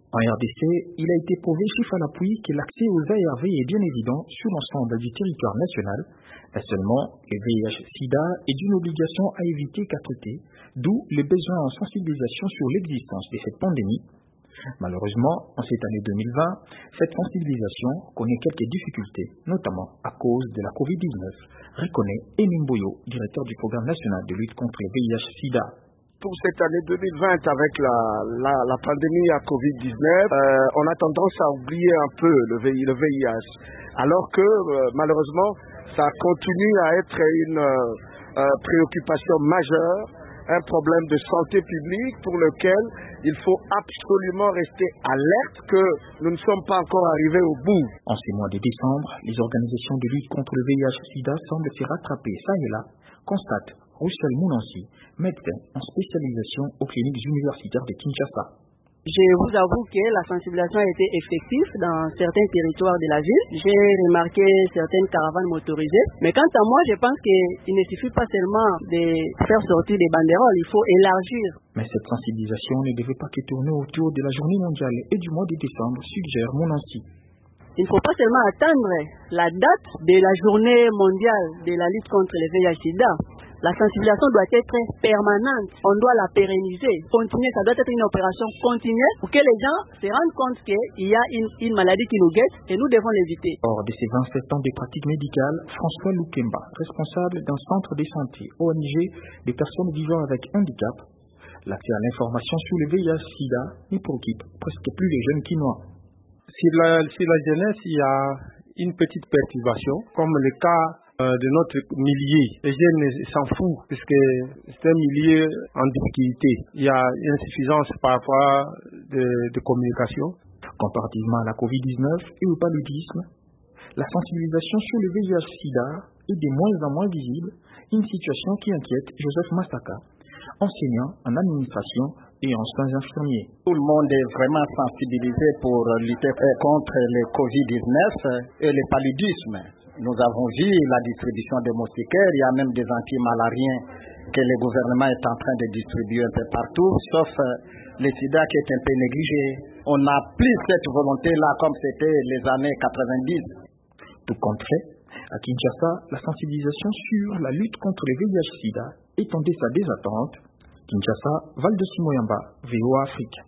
En RDC, il a été prouvé chiffre à l'appui que l'accès aux ARV est bien évident sur l'ensemble du territoire national. Seulement, le VIH-Sida est d'une obligation à éviter qu'à traiter, d'où le besoin en sensibilisation sur l'existence de cette pandémie. Malheureusement, en cette année 2020, cette sensibilisation connaît quelques difficultés, notamment à cause de la COVID-19, reconnaît Emin Boyo, directeur du programme national de lutte contre le VIH-Sida. Pour cette année 2020, avec la pandémie à COVID-19, on a tendance à oublier un peu le VIH, alors que malheureusement, ça continue à être une préoccupation majeure, un problème de santé publique pour lequel il faut absolument rester alerte que nous ne sommes pas encore arrivés au bout. En ces mois de décembre, les organisations de lutte contre le VIH-Sida semblent se rattraper ça et là, constate Roussel Mounancy, médecin en spécialisation aux cliniques universitaires de Kinshasa. Je vous avoue que la sensibilisation a été effective dans certains territoires de la ville. J'ai remarqué certaines caravanes motorisées. Mais quant à moi, je pense qu'il ne suffit pas seulement de faire sortir des banderoles, il faut élargir. Mais cette sensibilisation ne devait pas que tourner autour de la journée mondiale et du mois de décembre, suggère Mounancy. Il ne faut pas seulement attendre la date de la journée mondiale de la lutte contre le VIH-Sida. La sensibilisation doit être permanente. On doit la pérenniser, continuer. Ça doit être une opération continue pour que les gens se rendent compte qu'il y a une maladie qui nous guette et nous devons l'éviter. Hors de ces 27 ans de pratique médicale, François Loukemba, responsable d'un centre de santé ONG des personnes vivant avec handicap, l'accès à l'information sur le VIH-Sida ne préoccupe presque plus les jeunes Kinois. Sur la jeunesse, il y a une petite perturbation, comme le cas de notre milieu. Les jeunes s'en foutent, puisque c'est un milieu en difficulté. Il y a une insuffisance parfois de communication. Comparativement à la COVID-19 et au paludisme, la sensibilisation sur le VIH-Sida est de moins en moins visible, une situation qui inquiète Joseph Massaka, enseignant en administration et en soins infirmiers. Tout le monde est vraiment sensibilisé pour lutter contre le COVID-19 et le paludisme. Nous avons vu la distribution des moustiquaires, il y a même des anti-malariens que le gouvernement est en train de distribuer un peu partout, sauf le sida qui est un peu négligé. On n'a plus cette volonté-là comme c'était les années 90. Tout compte fait, à Kinshasa, la sensibilisation sur la lutte contre le VIH-Sida est en deçà des attentes. Kinshasa, Val de Simoyamba, VOA Afrique.